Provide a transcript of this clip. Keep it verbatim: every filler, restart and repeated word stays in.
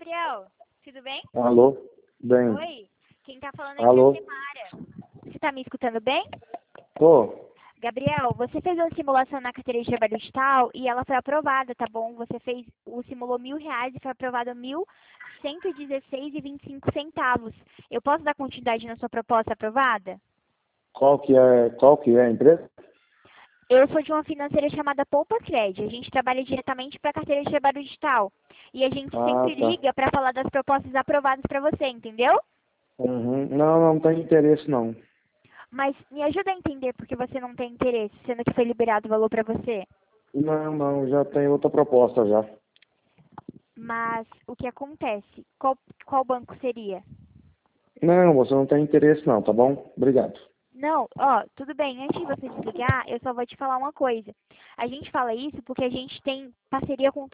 Gabriel, tudo bem? Alô? Bem. Oi, quem tá falando aqui Alô? é a Simara. Você tá me escutando bem? Tô. Gabriel, você fez uma simulação na carteira de trabalho digital e ela foi aprovada, tá bom? Você fez, o simulou mil reais e foi aprovado mil cento e dezesseis e vinte e cinco centavos. Eu posso dar continuidade na sua proposta aprovada? Qual que é, qual que é a empresa? Eu sou de uma financeira chamada Poupa Cred. A gente trabalha diretamente para a carteira de trabalho digital. E a gente Ah, sempre tá. liga para falar das propostas aprovadas para você, entendeu? Uhum. Não, não tem interesse não. Mas me ajuda a entender por que você não tem interesse, sendo que foi liberado o valor para você. Não, não, já tem outra proposta já. Mas o que acontece? Qual, qual banco seria? Não, você não tem interesse não, tá bom? Obrigado. Não, ó, tudo bem, antes de você desligar, eu só vou te falar uma coisa. A gente fala isso porque a gente tem parceria com